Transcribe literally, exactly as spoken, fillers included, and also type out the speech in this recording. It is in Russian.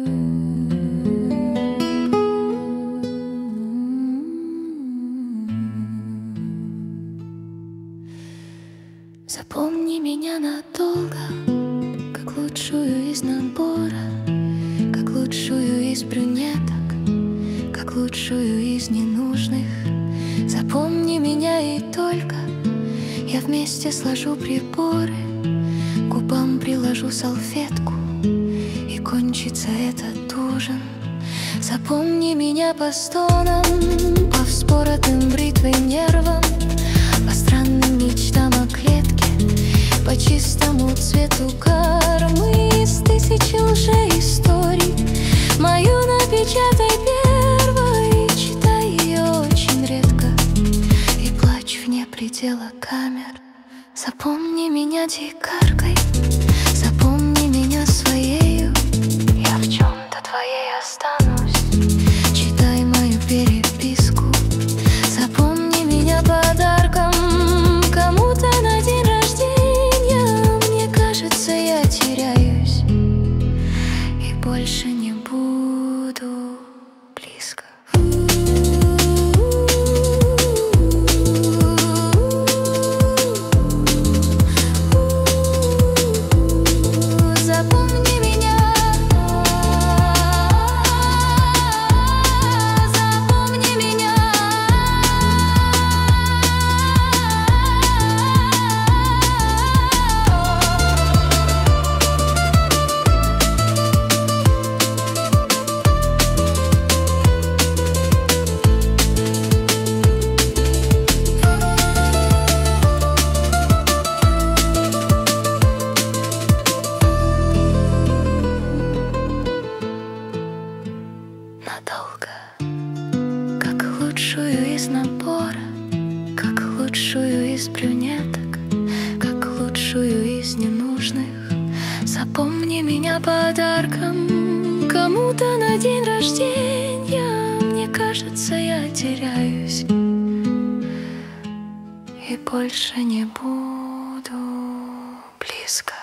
Запомни меня надолго, как лучшую из набора, как лучшую из брюнеток, как лучшую из ненужных. Запомни меня и только я вместе сложу приборы, к губам приложу салфетку, и кончится этот ужин. Запомни меня по стонам, по вспоротым бритвой нервам, по странным мечтам о клетке, по чистому цвету кармы из тысячи лжеисторий. Мою напечатай первой, читай ее очень редко и плачь вне предела камер. Запомни меня дикаркой, запомни меня своею, я в чем-то твоей останусь. Читай мою переписку, запомни меня подарком кому-то на день рождения. Мне кажется, я теряюсь и больше не буду близко. Надолго, как лучшую из набора, как лучшую из брюнеток, как лучшую из ненужных. Запомни меня подарком кому-то на день рождения. Мне кажется, я теряюсь и больше не буду близко.